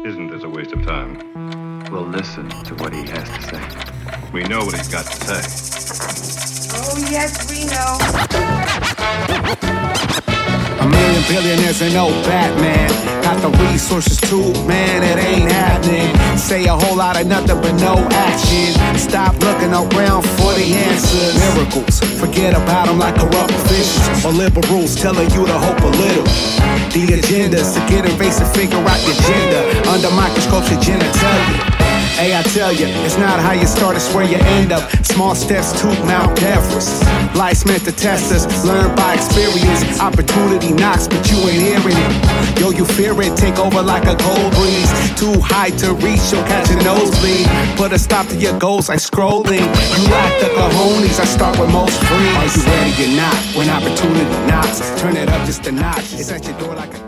isn't this a waste of time? We'll listen to what he has to say. We know what he's got to say. Oh, yes, we know. A million billionaires and no Batman. Got the resources too, man, it ain't happening. Say a whole lot of nothing but no action. Stop looking around for the answers. Miracles, forget about them like corrupt officials or liberals telling you to hope a little. The agenda's to get invasive, figure out the agenda. Under microscopes, your genitalia. Hey, I tell you, it's not how you start, it's where you end up. Small steps to Mount Everest. Life's meant to test us, learn by experience. Opportunity knocks, but you ain't hearing it. Yo, you fear it, take over like a cold breeze. Too high to reach, you'll catch a nosebleed. Put a stop to your goals like scrolling. You lack the cojones, I start with most free. Are you ready or not? When opportunity knocks, turn it up just a notch. It's at your door like a